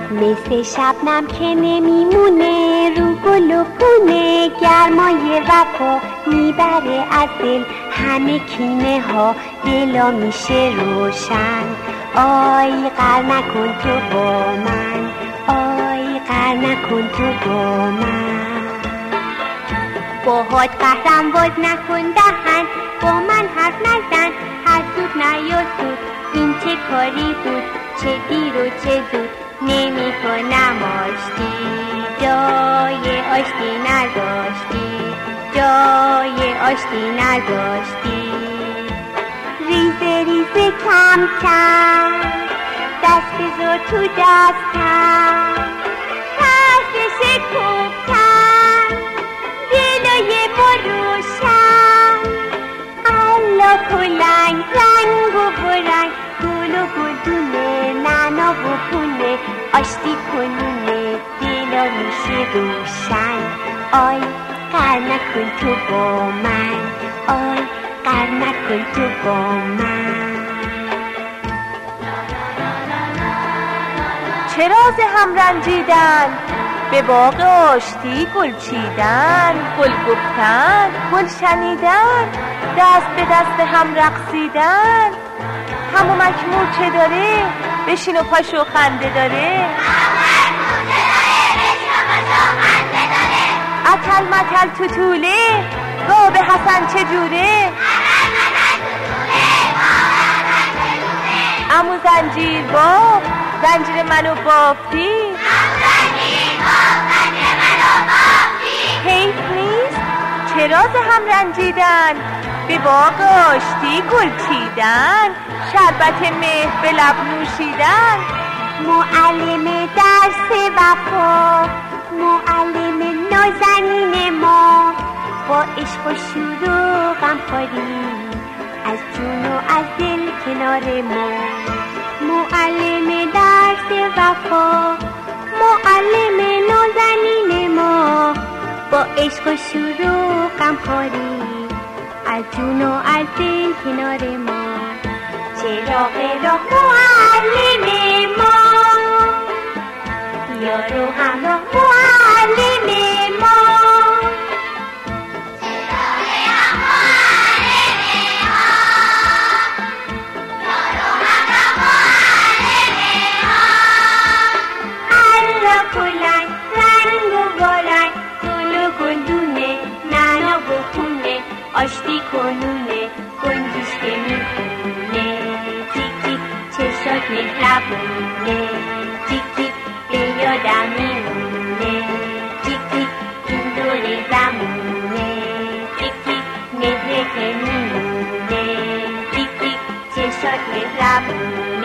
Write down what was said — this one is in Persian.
مثل شبنم که نمیمونه رو گل و پونه، گرمای وفا میبره از دل همه کینه ها، دلا میشه روشن. آی قهر نکن تو با من، آی قهر نکن تو با من. باهات قهرم باز نکن دهن، با من حرف نزن، حسود نیا سود. این چه کاری بود، چه دیر و چه زود، نمی کنم آشتی. جای آشتی نذاشتی، جای آشتی نذاشتی. ریزه ریزه کم کم، دست زور تو دستم، ترسش کوبتم، دلای بروشم. الا کلنگ رنگ و برنگ، گل و گلدونه، نعنا و پونه، آشتی کنونه، دلا میشه روشن. آی قهر نکن تو با من، آی قهر نکن تو با من. چه راز هم رنجیدن، به باغ آشتی گل چیدن، گل گفتن، گل شنیدن، دست به دست هم رقصیدن. همو مکمور چه داره، بشین و پاشو خنده داره. اتل متل تو طوله، باب حسن چه جوره. عمو زنجیر باب، زنجیر منو بافتی. حیف نیست چه راز هم رنجیدن، به باغ آشتی گل چیدن، شربت مهر به لب نوشیدن. معلم درس وفا، معلم نازنین ما، با عشق و شور و غمخواری از جون و از دل کنار ما. معلم درس وفا، معلم نازنین ما، با عشق و شور و غمخواری از جون و از دل کنار ما. چراغ راه معلم ما، یارو همراه معلم ما. آشتی کنونه، گنجیش که میخونه، تیک تیک چشات مهربونه، تیک تیک به یادم میمونه، تیک تیک این دور زمونه، تیک تیک مهره که میمونه، تیک تیک چشات مهربونه.